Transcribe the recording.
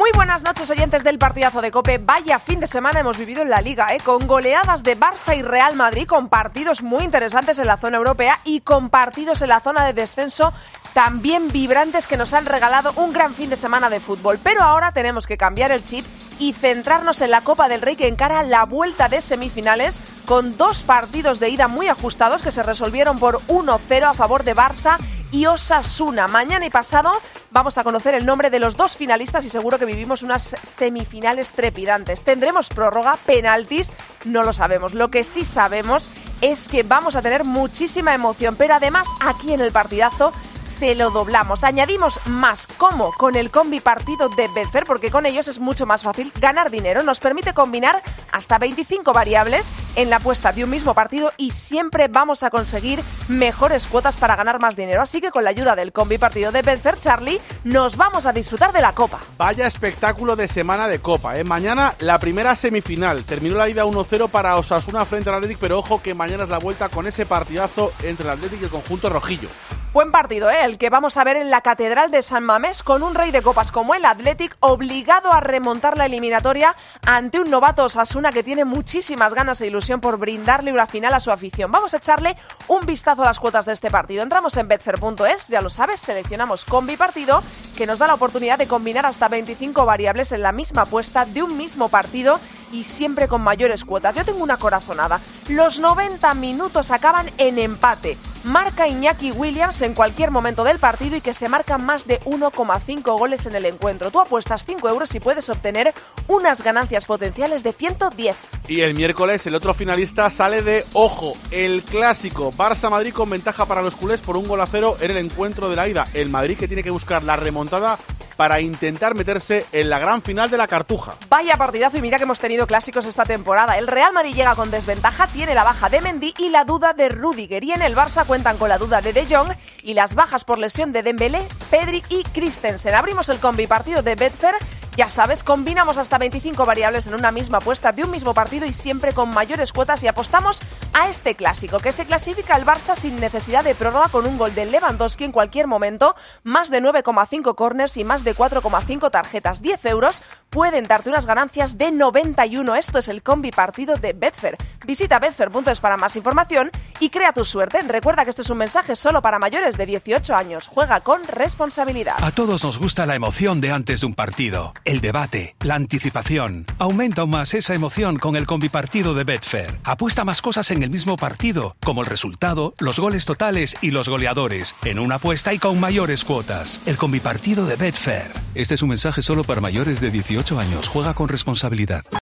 Muy buenas noches, oyentes del partidazo de COPE. Vaya fin de semana hemos vivido en la Liga, con goleadas de Barça y Real Madrid, con partidos muy interesantes en la zona europea y con partidos en la zona de descenso también vibrantes que nos han regalado un gran fin de semana de fútbol. Pero ahora tenemos que cambiar el chip y centrarnos en la Copa del Rey, que encara la vuelta de semifinales con dos partidos de ida muy ajustados que se resolvieron por 1-0 a favor de Barça y Osasuna. Mañana y pasado vamos a conocer el nombre de los dos finalistas y seguro que vivimos unas semifinales trepidantes. ¿Tendremos prórroga, penaltis? No lo sabemos. Lo que sí sabemos es que vamos a tener muchísima emoción, pero además aquí en el partidazo se lo doblamos. Añadimos más. ¿Cómo? Con el combi partido de Betfair, porque con ellos es mucho más fácil ganar dinero. Nos permite combinar hasta 25 variables en la apuesta de un mismo partido y siempre vamos a conseguir mejores cuotas para ganar más dinero. Así que con la ayuda del combi partido de Betfair, Charlie, nos vamos a disfrutar de la Copa. Vaya espectáculo de semana de Copa, Mañana la primera semifinal. Terminó la ida 1-0 para Osasuna frente al Athletic, pero ojo que mañana es la vuelta con ese partidazo entre el Athletic y el conjunto rojillo. Buen partido, el que vamos a ver en la Catedral de San Mamés, con un rey de copas como el Athletic obligado a remontar la eliminatoria ante un novato Osasuna que tiene muchísimas ganas e ilusión por brindarle una final a su afición. Vamos a echarle un vistazo a las cuotas de este partido. Entramos en betfair.es, ya lo sabes, seleccionamos combi partido, que nos da la oportunidad de combinar hasta 25 variables en la misma apuesta de un mismo partido y siempre con mayores cuotas. Yo tengo una corazonada. Los 90 minutos acaban en empate. Marca Iñaki Williams en cualquier momento del partido y que se marcan más de 1,5 goles en el encuentro. Tú apuestas 5 euros y puedes obtener unas ganancias potenciales de 110. Y el miércoles el otro finalista sale de, ojo, el clásico Barça-Madrid con ventaja para los culés por 1-0 en el encuentro de la ida. El Madrid que tiene que buscar la remontada para intentar meterse en la gran final de la Cartuja. Vaya partidazo, y mira que hemos tenido clásicos esta temporada. El Real Madrid llega con desventaja, tiene la baja de Mendy y la duda de Rüdiger. Y en el Barça cuentan con la duda de De Jong y las bajas por lesión de Dembélé, Pedri y Christensen. Abrimos el combi partido de Betfair. Ya sabes, combinamos hasta 25 variables en una misma apuesta de un mismo partido y siempre con mayores cuotas, y apostamos a este clásico, que se clasifica el Barça sin necesidad de prórroga con un gol de Lewandowski en cualquier momento, más de 9,5 córners y más de 4,5 tarjetas. 10 euros pueden darte unas ganancias de 91. Esto es el combi partido de Betfair. Visita betfair.es para más información y crea tu suerte. Recuerda que este es un mensaje solo para mayores de 18 años. Juega con responsabilidad. A todos nos gusta la emoción de antes de un partido. El debate, la anticipación. Aumenta aún más esa emoción con el combipartido de Betfair. Apuesta más cosas en el mismo partido, como el resultado, los goles totales y los goleadores, en una apuesta y con mayores cuotas. El combipartido de Betfair. Este es un mensaje solo para mayores de 18 años. Juega con responsabilidad.